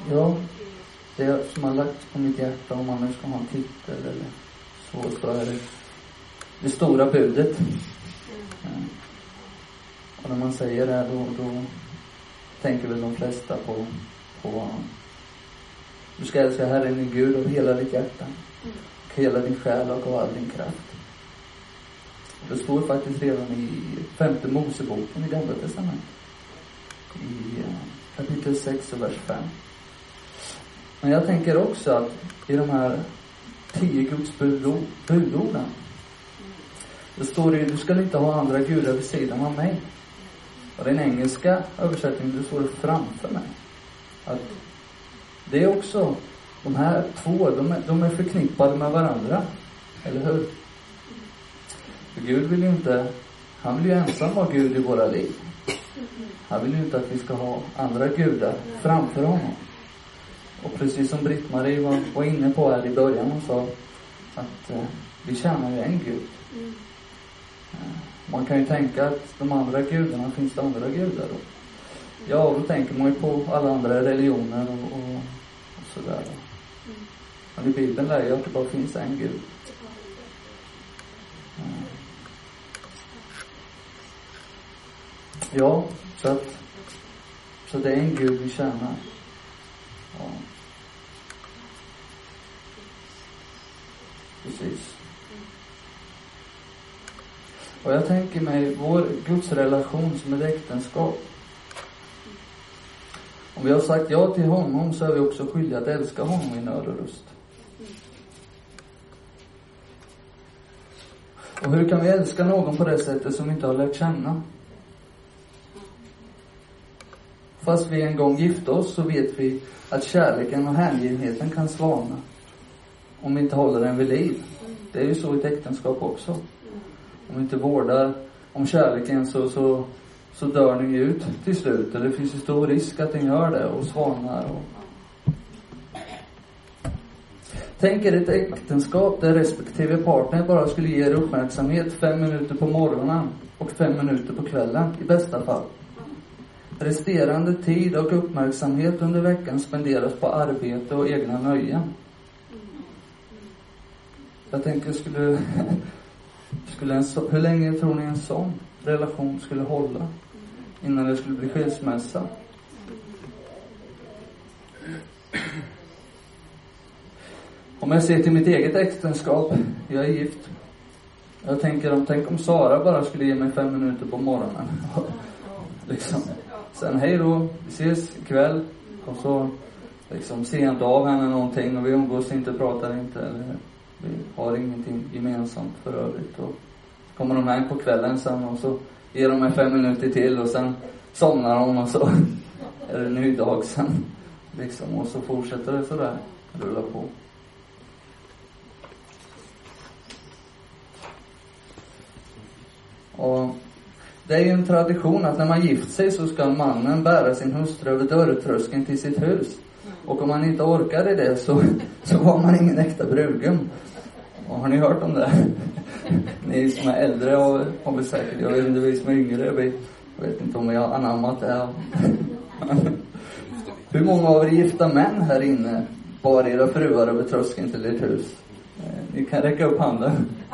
Ja, det som har lagts på mitt hjärta, om man nu ska ha en titel eller så är det stora budet. Och när man säger det då tänker väl de flesta på du ska älska Herren din Gud av hela ditt hjärta, och hela din själ och av all din kraft. Och det står faktiskt redan i 5:e Moseboken i Gamla testamentet, i kapitel 6 och vers 5. Men jag tänker också att i de här 10 Guds budorden, det står det: du ska inte ha andra gudar vid sidan av mig. Och den engelska översättningen, det står det framför mig. Att det är också, de här två, de är förknippade med varandra. Eller hur? För Gud vill ju inte, han vill ju ensam vara Gud i våra liv. Han vill ju inte att vi ska ha andra gudar framför honom. Och precis som Britt-Marie var inne på här i början, hon sa att vi tjänar ju en Gud. Man kan ju tänka att de andra gudarna, finns det andra gudar då? Ja, då tänker man ju på alla andra religioner och sådär. Men i Bibeln lär ju att det bara finns en Gud. Ja, så det är en Gud vi tjänar. Ja. Precis. Och jag tänker mig vår Guds relation som ett äktenskap. Om vi har sagt ja till honom, så är vi också skyldiga att älska honom i nöd och lust. Och hur kan vi älska någon på det sättet som vi inte har lärt känna? Fast vi en gång gifte oss, så vet vi att kärleken och hängivenheten kan svalna om vi inte håller den vid liv. Det är ju så i ett äktenskap också. Om vi inte vårdar om kärleken så dör ni ut till slut. Eller det finns ju stor risk att den gör det och svalnar. Tänk er ett äktenskap där respektive partner bara skulle ge er uppmärksamhet 5 minuter på morgonen och 5 minuter på kvällen i bästa fall. Resterande tid och uppmärksamhet under veckan spenderas på arbete och egna nöjen. Jag tänker, hur länge tror ni en sån relation skulle hålla innan det skulle bli skilsmässa? Om jag ser till mitt eget äktenskap, jag är gift. Jag tänker, tänk om Sara bara skulle ge mig 5 minuter på morgonen. Liksom. Sen hej då, vi ses ikväll. Och så liksom ser jag inte av henne någonting, och vi umgås inte, pratar inte, eller vi har ingenting gemensamt för övrigt. Och kommer de hem på kvällen sen, och så ger de mig 5 minuter till, och sen somnar de, och så är det en ny dag sen. Liksom, och så fortsätter det sådär, rulla på. Och det är ju en tradition att när man gift sig så ska mannen bära sin hustru över dörrtröskeln till sitt hus. Och om man inte orkade det så var man ingen äkta brudgum. Och har ni hört om det? Ni som är äldre har väl säkert, jag vet inte, vi som är yngre, jag vet inte om vi har anammat det. Hur många av er gifta män här inne bar era fruar över tröskeln till ert hus? Ni kan räcka upp handen.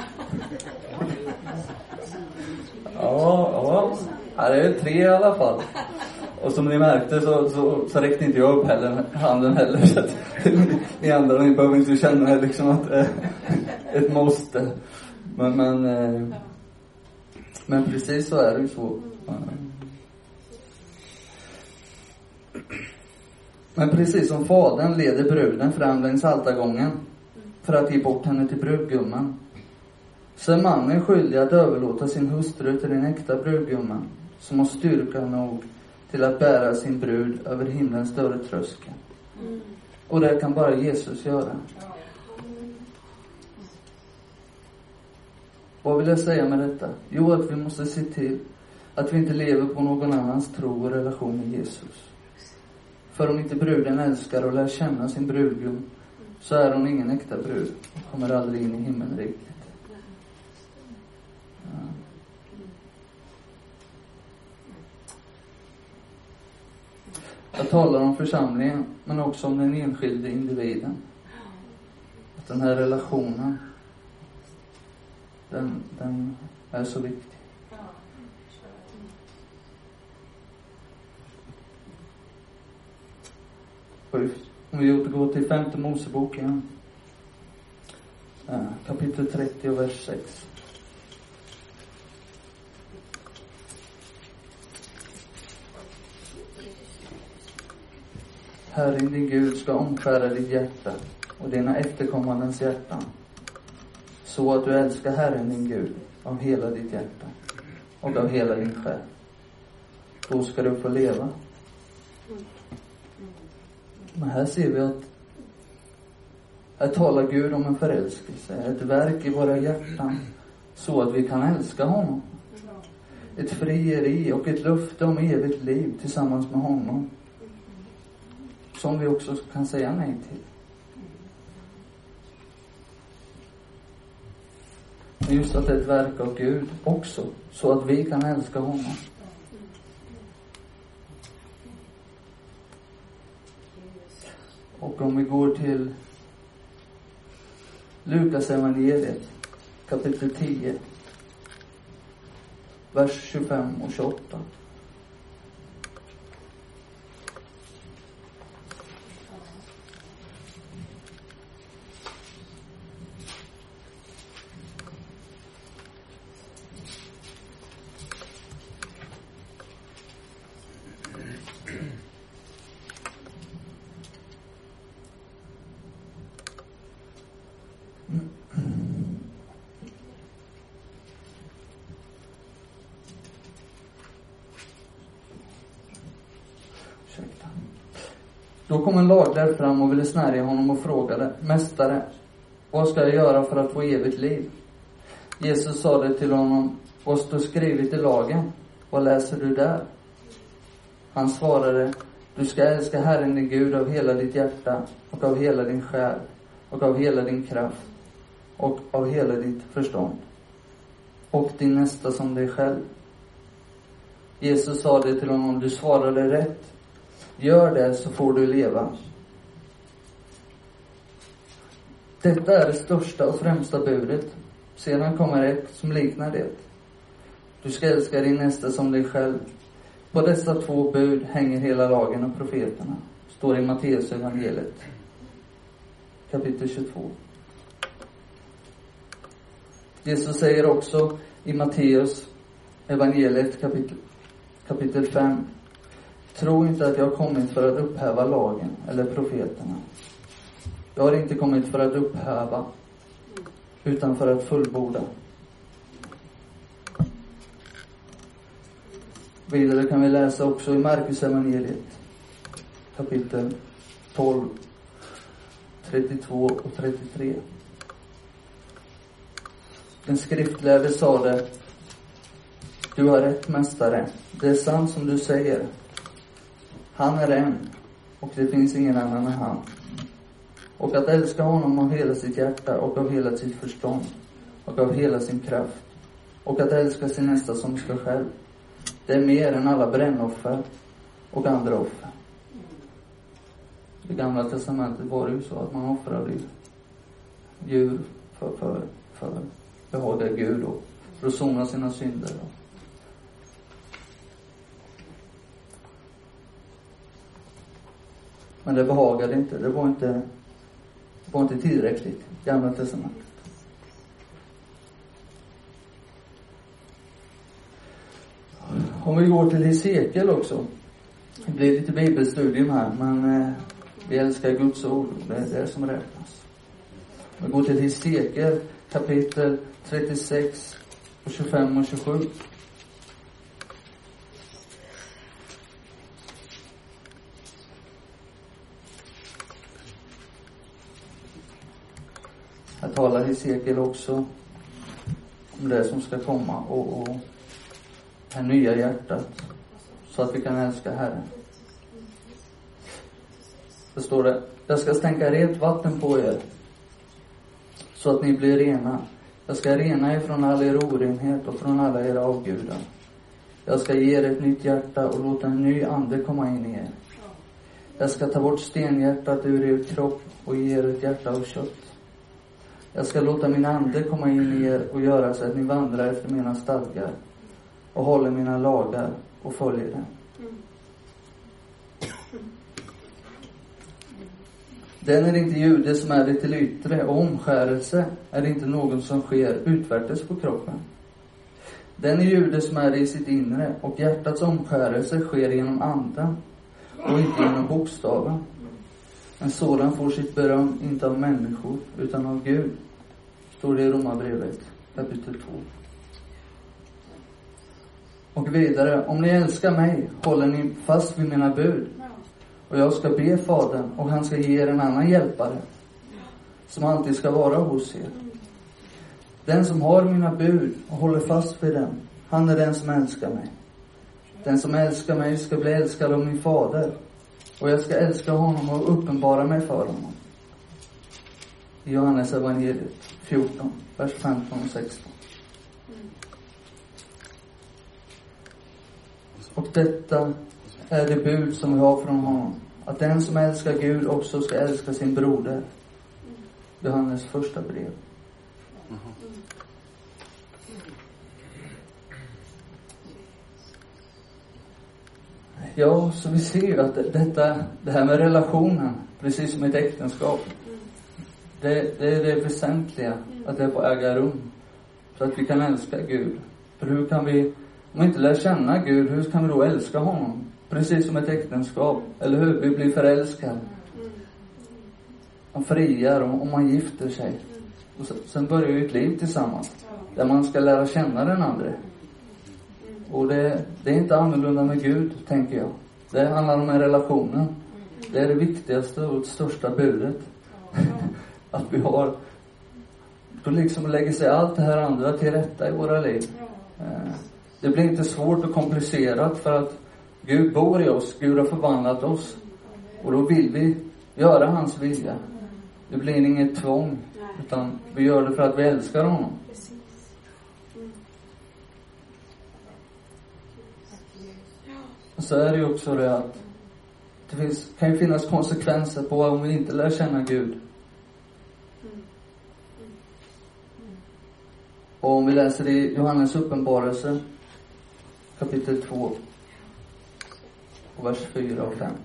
Ja, här är det 3 i alla fall. Och som ni märkte så räckte inte jag upp handen heller. Så att ni andra, ni behöver inte känna liksom att det är ett måste. Men precis så är det ju så. Men precis som fadern leder bruden fram längs altargången för att ge bort henne till brudgummen, så är mannen skyldig att överlåta sin hustru till den äkta brudgummen, som har styrka nog till att bära sin brud över himlens större tröskel. Och det kan bara Jesus göra. Vad vill jag säga med detta? Jo, att vi måste se till att vi inte lever på någon annans tro och relation med Jesus. För om inte bruden älskar och lär känna sin brudgum, så är hon ingen äkta brud och kommer aldrig in i himmelriket. Jag talar om församlingen, men också om den enskilde individen. Att den här relationen, den är så viktig. Om vi återgår till 5:e Moseboken, kapitel 30 och vers 6. Herren din Gud ska omskära ditt hjärta och dina efterkommandens hjärtan, så att du älskar Herren din Gud av hela ditt hjärta och av hela din själ. Då ska du få leva. Men här ser vi att här talar Gud om en förälskelse, ett verk i våra hjärtan, så att vi kan älska honom. Ett frieri och ett löfte om evigt liv tillsammans med honom, som vi också kan säga nej till. Men just att det är ett verk av Gud också, så att vi kan älska honom. Och om vi går till Lukas evangeliet, kapitel 10, vers 25 och 28. Då kom en laglärd fram och ville snärja honom och frågade: Mästare, vad ska jag göra för att få evigt liv? Jesus sade till honom: vad står skrivet i lagen? Vad läser du där? Han svarade: du ska älska Herren din Gud av hela ditt hjärta och av hela din själ och av hela din kraft och av hela ditt förstånd, och din nästa som dig själv. Jesus sade till honom: du svarade rätt. Gör det så får du leva. Detta är det största och främsta budet. Sedan kommer ett som liknar det. Du ska älska din nästa som dig själv. På dessa 2 bud hänger hela lagen och profeterna. Står i Matteus evangeliet, kapitel 22. Jesus säger också i Matteus evangeliet, kapitel 5: tro inte att jag har kommit för att upphäva lagen eller profeterna. Jag har inte kommit för att upphäva, utan för att fullborda. Vidare kan vi läsa också i Markus evangeliet, kapitel 12, 32 och 33. Den skriftlärde sade: du har rätt, mästare. Det är sant som du säger. Han är en, och det finns ingen annan än han. Och att älska honom av hela sitt hjärta och av hela sitt förstånd och av hela sin kraft, och att älska sin nästa som sig själv, det är mer än alla brännoffer och andra offer. I Gamla testamentet var det ju så att man offrade djur för behaga Gud och för att sona sina synder. Men det behagade inte. Det var inte tillräckligt. Gamla testamentet. Om vi går till Hesekiel också. Det blir lite bibelstudium här, men vi älskar Guds ord. Det är det som räknas. Vi går till Hesekiel kapitel 36 och 25 och 27. Här talar Hesekiel också om det som ska komma och det nya hjärtat, så att vi kan älska Herren. Det står det: jag ska stänka rent vatten på er så att ni blir rena. Jag ska rena er från all er orenhet och från alla era avgudar. Jag ska ge er ett nytt hjärta och låta en ny ande komma in i er. Jag ska ta bort stenhjärtat ur er kropp och ge er ett hjärta av kött. Jag ska låta min ande komma in i er och göra så att ni vandrar efter mina stadgar och håller mina lagar och följer dem. Den är inte jude som är det till yttre, och omskärelse är inte någon som sker utvärtes på kroppen. Den är jude som är det i sitt inre, och hjärtats omskärelse sker genom anden och inte genom bokstaven. En sådan får sitt beröm inte av människor utan av Gud. Står det i Romarbrevet kapitel 2. Och vidare, om ni älskar mig håller ni fast vid mina bud. Och jag ska be Fadern, och han ska ge er en annan hjälpare som alltid ska vara hos er. Den som har mina bud och håller fast vid dem, han är den som älskar mig. Den som älskar mig ska bli älskad av min fader, och jag ska älska honom och uppenbara mig för honom. I Johannes evangeliet 14, vers 15 och 16. Och detta är det bud som vi har från honom, att den som älskar Gud också ska älska sin broder. Johannes första brev. Ja, så vi ser ju att det här med relationen, precis som ett äktenskap, det är det väsentliga, att det får äga rum, så att vi kan älska Gud. För hur kan vi, om vi inte lär känna Gud, hur kan vi då älska honom? Precis som ett äktenskap, eller hur? Vi blir förälskade. Man friar om man gifter sig. Och sen börjar ju ett liv tillsammans, där man ska lära känna den andra. Och det är inte annorlunda med Gud, tänker jag. Det handlar om en relationen. Det är det viktigaste och det största budet. Att vi har, då liksom lägger sig allt det här andra till rätta i våra liv. Det blir inte svårt och komplicerat, för att Gud bor i oss. Gud har förvandlat oss. Och då vill vi göra hans vilja. Det blir inget tvång, utan vi gör det för att vi älskar honom. Och så är det ju också det att det kan ju finnas konsekvenser på om vi inte lär känna Gud. Och om vi läser i Johannes uppenbarelse kapitel 2 och vers 4 och 5.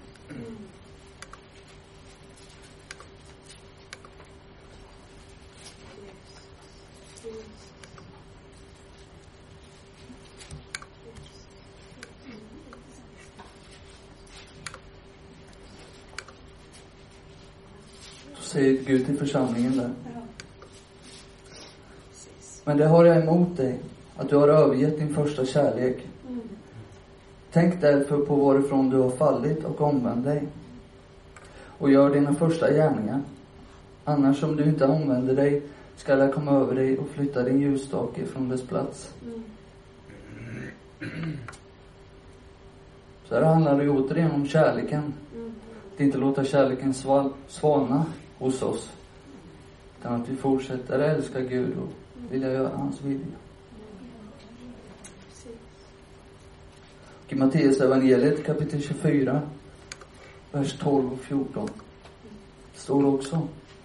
Säger Gud till församlingen där. Men det har jag emot dig, att du har övergett din första kärlek. Tänk därför på varifrån du har fallit och omvänd dig. Och gör dina första gärningar. Annars, om du inte omvänder dig, ska jag komma över dig och flytta din ljusstake från dess plats. Så här handlar det återigen om kärleken. Att inte låta kärleken svalna hos oss, utan att vi fortsätter älska Gud och vilja göra hans vilja. Och i Matteus evangeliet kapitel 24 vers 12 och 14 står också: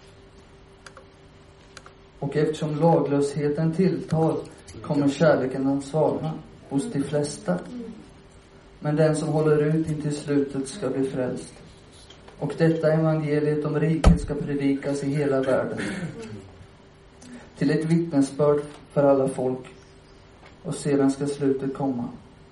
och eftersom laglösheten tilltar kommer kärleken att svalna hos de flesta, men den som håller ut intill slutet ska bli frälst. Och detta evangeliet om riket ska predikas i hela världen, till ett vittnesbörd för alla folk, och sedan ska slutet komma.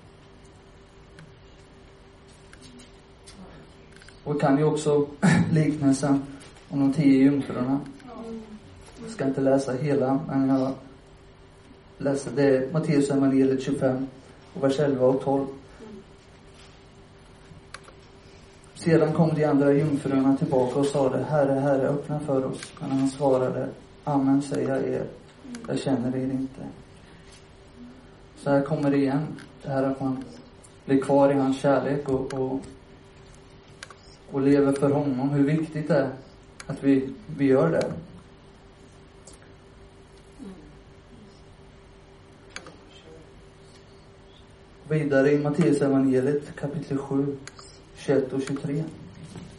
Och kan ju också liknelsen om de 10 jungfrurna. Jag ska inte läsa hela, men jag läser det, Matteus evangeliet 25 och vers 11 och 12. Sedan kom de andra jungfrurna tillbaka och sade: Herre, Herre, öppna för oss. Men han svarade: Amen, säger jag er, jag känner er inte. Så här kommer det igen, det här att man blir kvar i hans kärlek och lever för honom. Hur viktigt det är att vi gör det. Vidare i Matteus evangeliet kapitel 7, 21 och 23.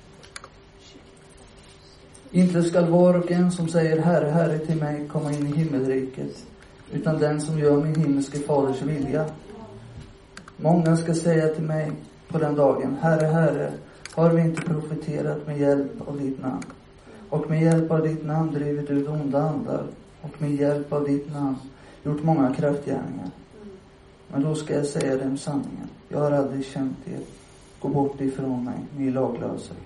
Inte skall var och en som säger Herre, Herre till mig komma in i himmelriket, utan den som gör min himmelske faders vilja. Många ska säga till mig på den dagen, Herre, Herre, har vi inte profeterat med hjälp av ditt namn? Och med hjälp av ditt namn drivit ut onda andar. Och med hjälp av ditt namn gjort många kraftgärningar. Men då ska jag säga dem sanningen. Jag har aldrig känt er. Gå bort ifrån mig, ni laglösa.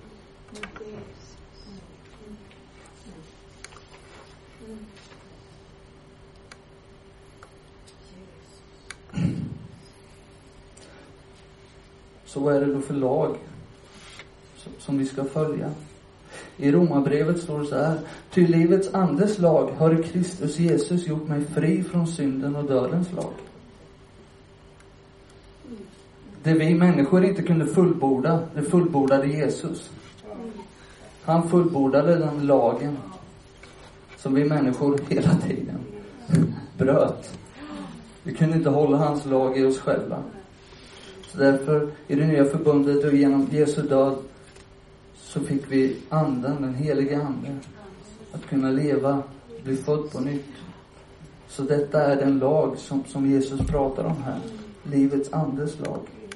Så vad är det då för lag som vi ska följa? I Romarbrevet står det så här: ty livets andes lag har i Kristus Jesus gjort mig fri från synden och dödens lag. Det vi människor inte kunde fullborda, det fullbordade Jesus. Han fullbordade den lagen som vi människor hela tiden bröt. Vi kunde inte hålla hans lag i oss själva. Så därför i det nya förbundet och genom Jesu död så fick vi anden, den heliga anden, att kunna leva, bli född på nytt. Så detta är den lag som Jesus pratar om här. Livets andes lag.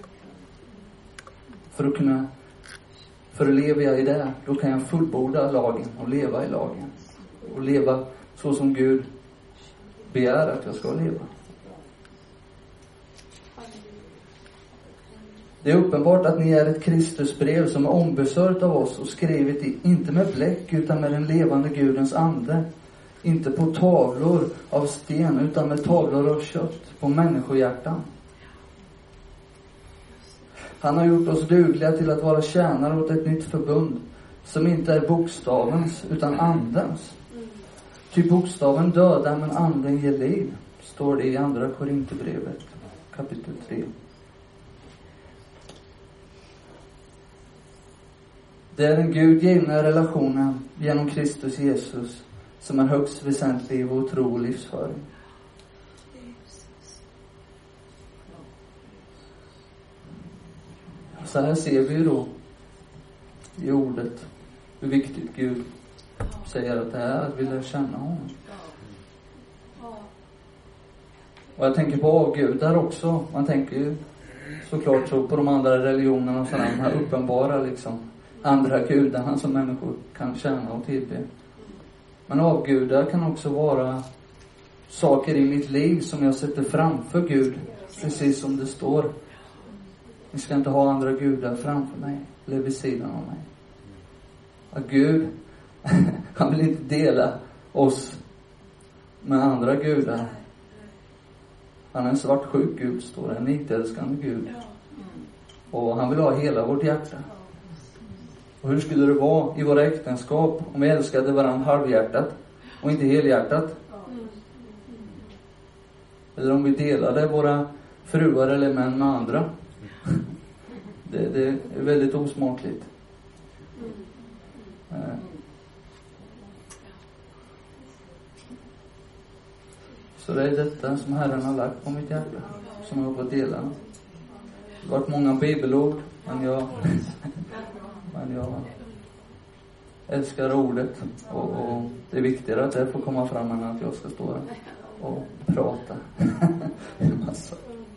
För att leva i det, då kan jag fullborda lagen och leva i lagen. Och leva så som Gud begär att jag ska leva. Det är uppenbart att ni är ett Kristusbrev som är ombesörjt av oss och skrivet inte med bläck utan med den levande Gudens ande. Inte på tavlor av sten utan med tavlor av kött, på människohjärtan. Han har gjort oss dugliga till att vara tjänare åt ett nytt förbund som inte är bokstavens utan andens. Ty bokstaven dödar men anden ger liv, står det i andra Korinthierbrevet kapitel 3. Det är den Gud givna relationen genom Kristus Jesus som är högst väsentlig i vår tro och livsföring. Så här ser vi då i ordet hur viktigt Gud säger att det är att vi lär känna honom. Och jag tänker på avgudar också. Man tänker ju såklart så på de andra religionerna och sådana, de här uppenbara liksom andra gudarna som människor kan tjäna och tillbe. Men avgudar kan också vara saker i mitt liv som jag sätter framför Gud, precis som det står. Ni ska inte ha andra gudar framför mig eller vid sidan av mig. Att Gud, han vill inte dela oss med andra gudar. Han är en svartsjuk Gud, står det, en nitälskande Gud. Och han vill ha hela vårt hjärta. Och hur skulle det vara i våra äktenskap om vi älskade varandra halvhjärtat och inte helhjärtat? Eller om vi delade våra fruar eller män med andra? Det är väldigt osmakligt. Så det är detta som Herren har lagt på mitt hjärta, som jag får dela. Det har varit många bibelord, men jag älskar ordet och det är viktigare att det får komma fram än att jag ska stå och prata en massa.